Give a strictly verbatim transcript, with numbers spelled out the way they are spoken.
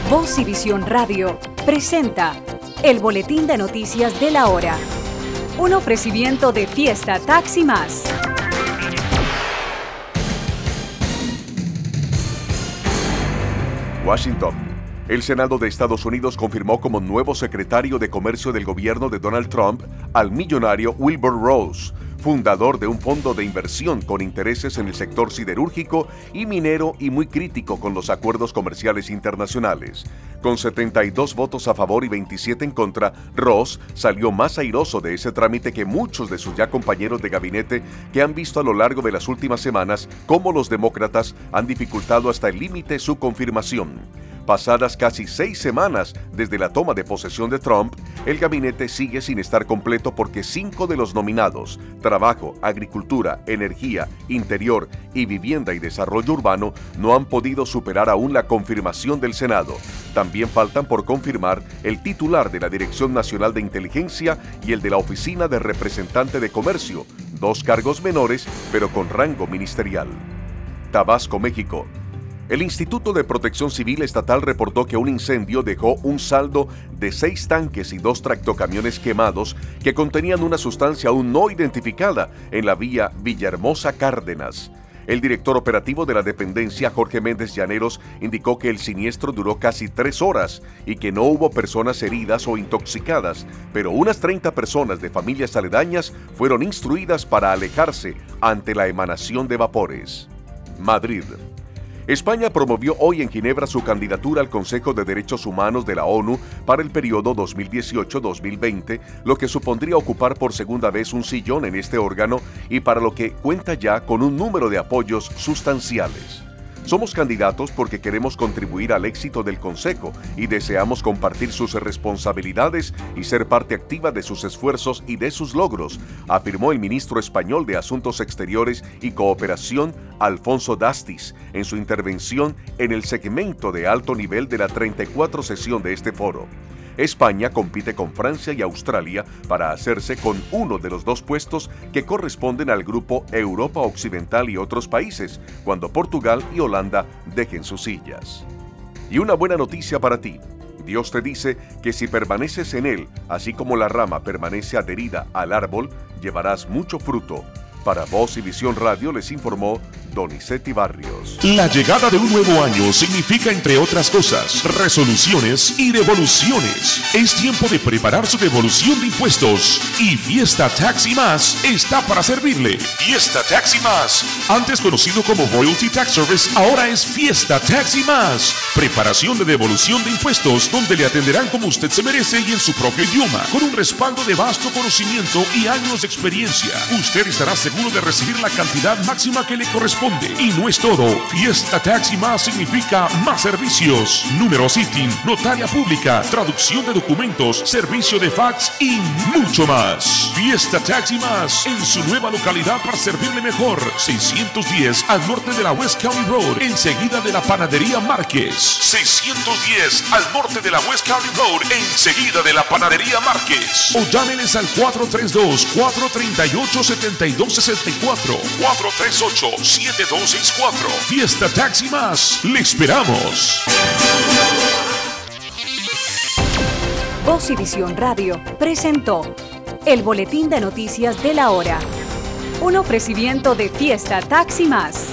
Voz y Visión Radio presenta el Boletín de Noticias de la Hora. Un ofrecimiento de Fiesta Taxi Más. Washington. El Senado de Estados Unidos confirmó como nuevo secretario de Comercio del gobierno de Donald Trump al millonario Wilbur Ross, fundador de un fondo de inversión con intereses en el sector siderúrgico y minero y muy crítico con los acuerdos comerciales internacionales. Con setenta y dos votos a favor y veintisiete en contra, Ross salió más airoso de ese trámite que muchos de sus ya compañeros de gabinete que han visto a lo largo de las últimas semanas cómo los demócratas han dificultado hasta el límite su confirmación. Pasadas casi seis semanas desde la toma de posesión de Trump, el gabinete sigue sin estar completo porque cinco de los nominados, Trabajo, Agricultura, Energía, Interior y Vivienda y Desarrollo Urbano, no han podido superar aún la confirmación del Senado. También faltan por confirmar el titular de la Dirección Nacional de Inteligencia y el de la Oficina de Representante de Comercio, dos cargos menores pero con rango ministerial. Tabasco, México. El Instituto de Protección Civil Estatal reportó que un incendio dejó un saldo de seis tanques y dos tractocamiones quemados que contenían una sustancia aún no identificada en la vía Villahermosa Cárdenas. El director operativo de la dependencia, Jorge Méndez Llaneros, indicó que el siniestro duró casi tres horas y que no hubo personas heridas o intoxicadas, pero unas treinta personas de familias aledañas fueron instruidas para alejarse ante la emanación de vapores. Madrid. España promovió hoy en Ginebra su candidatura al Consejo de Derechos Humanos de la ONU para el periodo dos mil dieciocho a dos mil veinte, lo que supondría ocupar por segunda vez un sillón en este órgano y para lo que cuenta ya con un número de apoyos sustanciales. Somos candidatos porque queremos contribuir al éxito del Consejo y deseamos compartir sus responsabilidades y ser parte activa de sus esfuerzos y de sus logros, afirmó el ministro español de Asuntos Exteriores y Cooperación, Alfonso Dastis, en su intervención en el segmento de alto nivel de la treinta y cuatro sesión de este foro. España compite con Francia y Australia para hacerse con uno de los dos puestos que corresponden al grupo Europa Occidental y otros países, cuando Portugal y Holanda dejen sus sillas. Y una buena noticia para ti. Dios te dice que si permaneces en Él, así como la rama permanece adherida al árbol, llevarás mucho fruto. Para Voz y Visión Radio les informó Donizetti Barrios. La llegada de un nuevo año significa, entre otras cosas, resoluciones y devoluciones. Es tiempo de preparar su devolución de impuestos y Fiesta Taxi Más está para servirle. Fiesta Taxi Más, antes conocido como Royalty Tax Service, ahora es Fiesta Taxi Más. Preparación de devolución de impuestos donde le atenderán como usted se merece y en su propio idioma, con un respaldo de vasto conocimiento y años de experiencia. Usted estará seguro de recibir la cantidad máxima que le corresponde. Y no es todo. Fiesta Taxi Más significa más servicios. Número sitting, notaria pública, traducción de documentos, servicio de fax y mucho más. Fiesta Taxi Más en su nueva localidad para servirle mejor. seiscientos diez al norte de la West County Road, enseguida de la Panadería Márquez. seiscientos diez al norte de la West County Road, enseguida de la Panadería Márquez. O llámenes al cuatro tres dos, cuatro tres ocho, siete dos seis cuatro, cuatro tres ocho, siete dos seis cuatro. Fiesta Taxi Más. Le esperamos. Voz y Visión Radio presentó el Boletín de Noticias de la Hora. Un ofrecimiento de Fiesta Taxi Más.